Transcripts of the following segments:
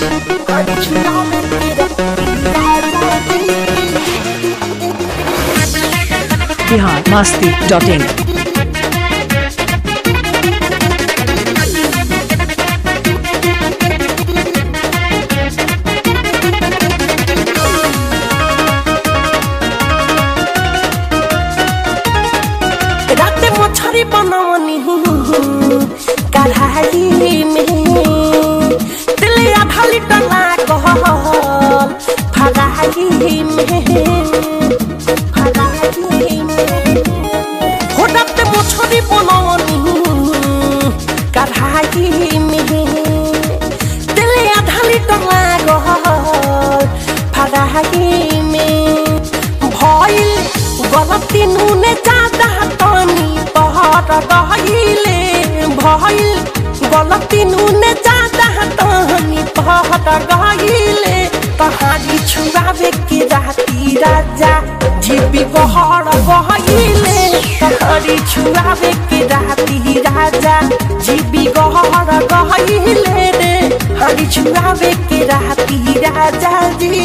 biharmasti.in राते मछरी बनवनी कढ़ाई में दिल आधा लीटर लागल फराई में हो राते मछरी बनवनी कढ़ाई में दिल आधा लीटर लागल फराई में भइल गलती नूने ज्यादा तनी पहर गहिले भइल गलती नूने ज्यादा तनी पहर गहिले कहानी छुआवे के राती राजा जीबी बहर गहिले कहानी छुआवे के राती राजा जीबी गहर गहिले रे हरी छुआवे के राती राजा जी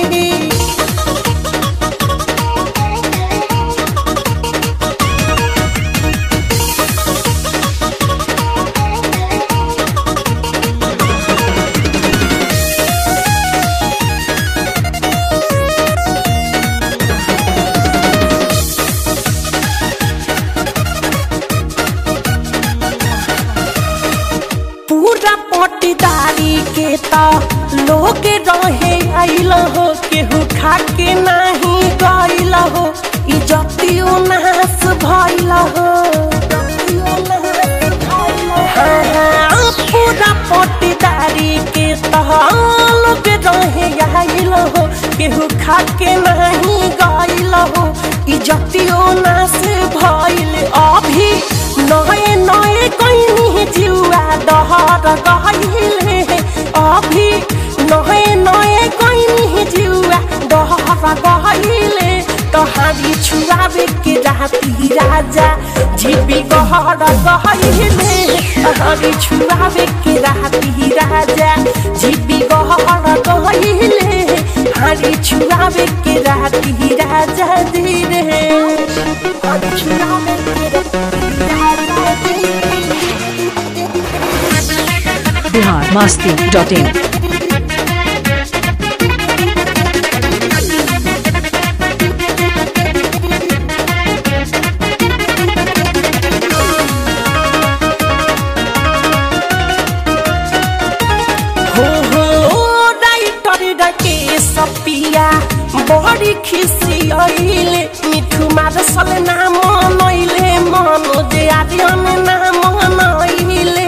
पटीदारी के ता लोग रहे आइल हो केहू खा के नहीं गइल हो इज्जतियो नाश भइल हो पूरा पटीदारी के ता लोग रहे आइल हो केहू खा के नहीं गइल हो इज्जतियो नाश भइल अभी नए नए कहीं जुआ दहर गहिले अभी नए नए कहीं जुआ दहर गहिले तहारी छुआवे के राती राजा जीबी गहर गहिले तहारी छुआवे के राती राजा जीबी गहर गहिले हारी छुआवे के राती राजा धीरे छुआवे के biharmasti.in सपिया बड़ी खिसी आइले मिठू मार सल नाम नइले मनो जे आदियन नाम नइले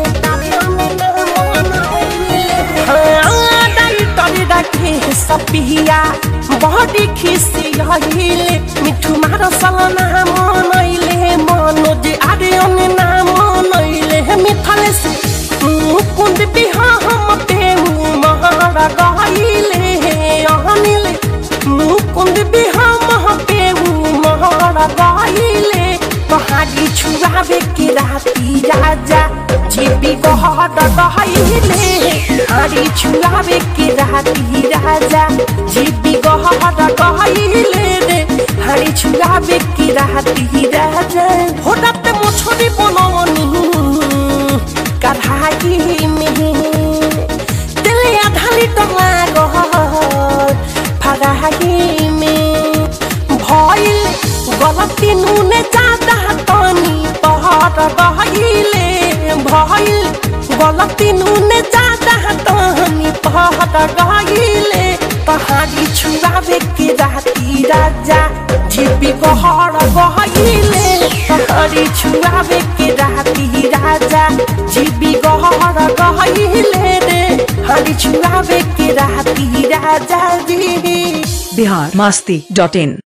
सपिया बड़ी खिसी आइले मिठू मार सल नाम नइले मनो जे आदियन नाम नइले मिथले से कुंद बिहा हम पे महारा गइले मुकुंद बिहाम पे महारा गइले कहानी छुआवे के राती राजा जीबी गहर गइले कहानी छुआवे के राती राजा जीबी गहर गइले रे कहानी छुआवे के राती राजा हो राते मछरी बनवनी कढ़ाई में दिल आधा लीटर लागल फराई में भइल गलती नूने ज्यादा तनी पहर गहिले भइल गलती नूने ज्यादा तनी पहर गहिले कहानी छुआवे के राती राजा जीबी गहर गहिले कहानी छुआवे के राती राजा जीबी गहर गहिले रे हरी छुआवे के राती राजा जी biharmasti.in